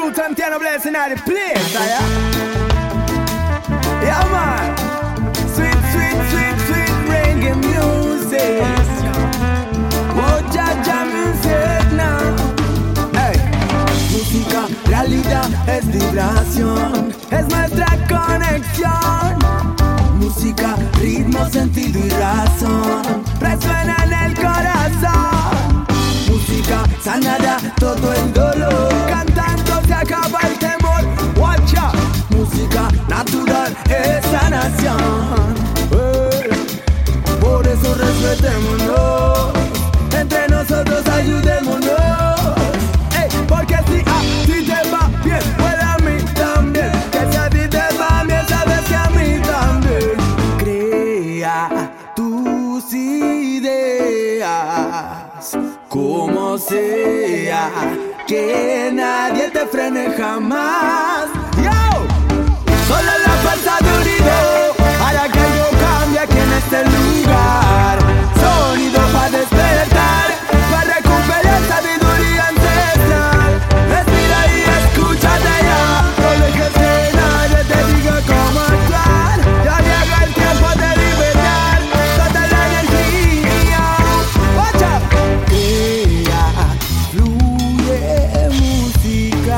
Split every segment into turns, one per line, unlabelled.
Roots and Tiano blessing at the place, yeah? Yeah, man. Sweet, sweet, sweet, sweet reggae music. Oh, Jaja music now. Hey. Música, realidad, es vibración. Es nuestra conexión. Música, ritmo, sentido y razón. Resuena en el corazón. Música, sanará todo el dolor. Cantando se acaba el temor. Watch out. Música natural es sanación. Por eso respetémonos. Entre nosotros ayudémonos. Porque si a ti te va bien, puede a mí también. Que si a ti te va bien, sabes que a mí también. Crea tus ideas, como sea, que nadie te frene jamás. Yo, solo la fuerza de unidad hará que algo cambie aquí en este lugar. Sonido para despertar, para recuperar sabiduría ancestral. Respira y escúchate ya, no dejes que nadie te diga cómo actuar. Ya llega el tiempo de liberar toda la energía. Watch out. Crea, fluye música.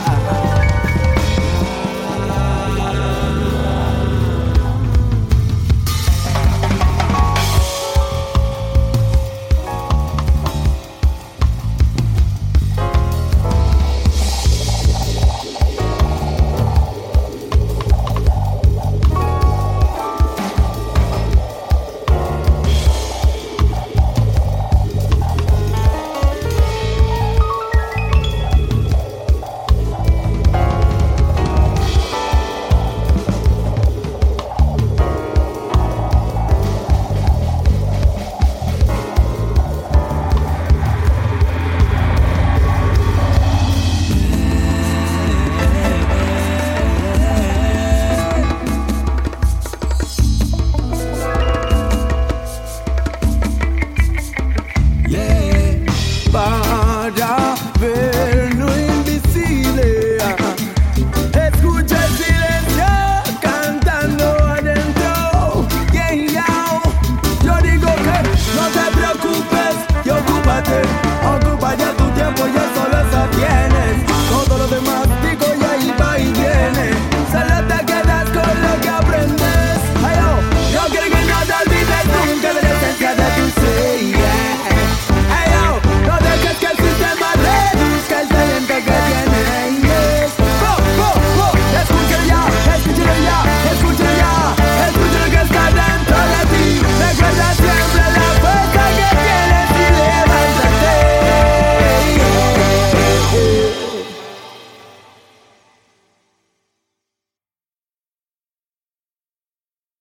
Para ver lo invisible, escucha el silencio cantando adentro. Yeah, yeah. Yo digo que no te preocupes y ocúpate. Ocupa ya tu tiempo, ya solo eso tienes. Todo lo demás digo